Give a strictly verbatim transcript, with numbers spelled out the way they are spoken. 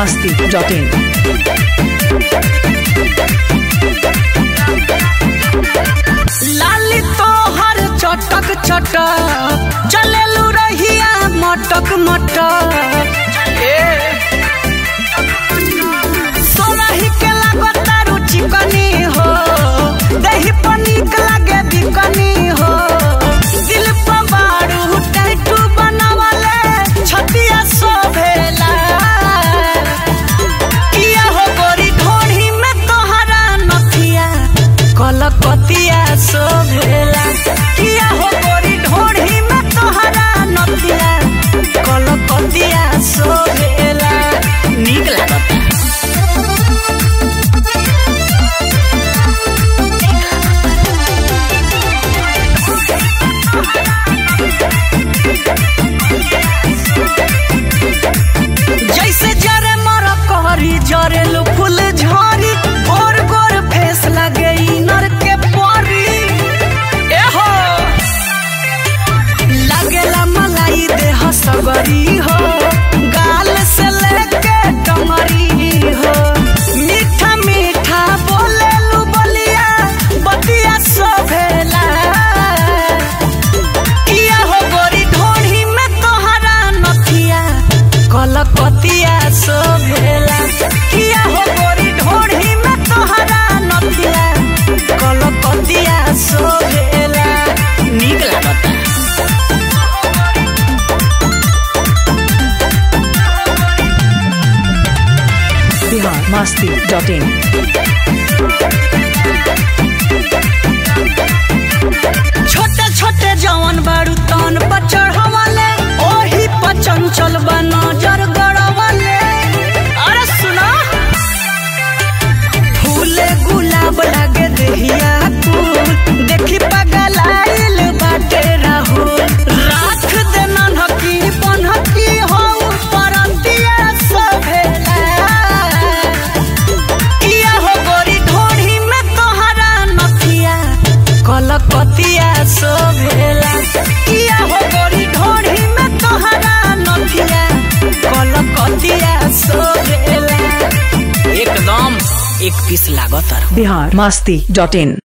मस्ती dot इन। लाली तोहर चटक चटक चलेलू रहिया मटक मटक सोनाही के लागता रुचि कनी हो दही पर नीक लागे बिकनी हो दिल पर बारू टैटू बनावले छतिया सोभेला किया हो गोरी ढोढ़ी में तोहरा नथिया कलकतिया सोभेला किया हो गोरी ढोढ़ी में तोहरा नथिया कलकतिया सोभेला नीक लागता। जैसे जरे मर कहरी जरेलू फूल झरी गोर गोर फेस लगे इनर के परी एहो लागेला मलाई देह सगरी हो गाल से लेके टंगरी हो मीठा मीठा बोलेलू बलिया बतिया सोभेला किया हो गोरी ढोढ़ी में तोहरा नथिया कलकतिया सोभेला किया हो गोरी ढोढ़ी में तोहरा नथिया कलकतिया सोभेला नीक लागता। Bihar Masti dot in. छोटे छोटे जवान बारू तन पर चढ़वले ओही पर चंचल बा नजर गड़वले अरे सुना फूले गुलाब लागे देहिया फूल देखी पगलाइल बाटे राहुल राख दे नन्हकी पन्हकी हो परंतिया सोभेला किया हो गोरी ढोढ़ी में तोहरा नथिया कलकतिया सोभेला किया हो गोरी ढोढ़ी में तोहरा नथिया कलकतिया सोभेला एकदम एक पीस लागत। बिहार मस्ती डॉट इन।